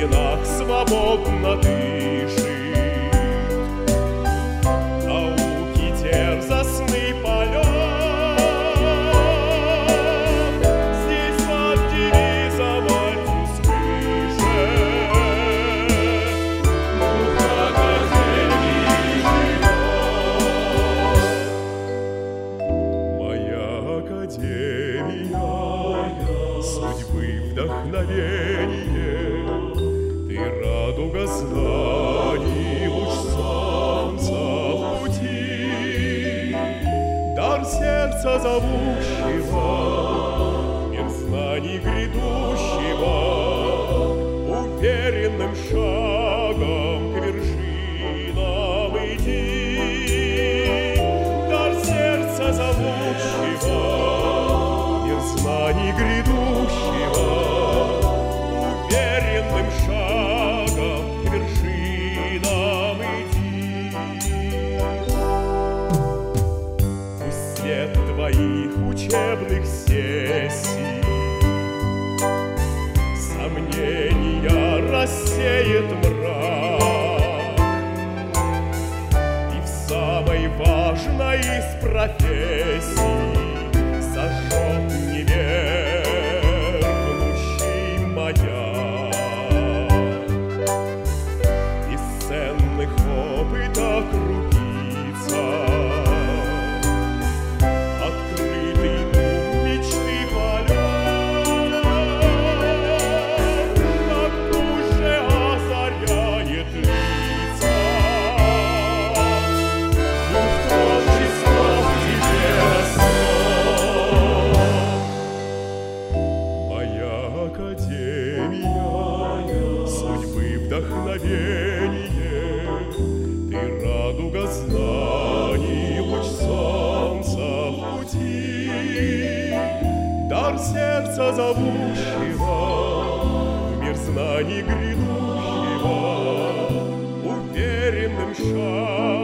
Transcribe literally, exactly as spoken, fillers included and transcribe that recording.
стенах свободно дышит. Науки дерзостный полет здесь под девизом «Альтус выше». Дух Академии живет. Моя Академия, судьбы вдохновение, ты радуга знаний, луч солнца в пути, дар сердца зовущего, мир знаний грядущего, уверенным шагом к вершинам иди. Дар сердца зовущего, мир знаний грядущего, уверенным шагом к вершинам иди. Пусть свет твоих учебных сессий сомнения рассеет мрак, и в самой важной из профессий зажжет невернущий маяк. Из ценных опытов крупица, открытый ум мечты полет, как уже озаряет лица. Дух творчества в тебе растет. Моя Академия, судьбы вдохновение, ты радуга знаний, луч солнца в пути, дар сердца зовущего, в мир знаний грядущего, уверенным шагом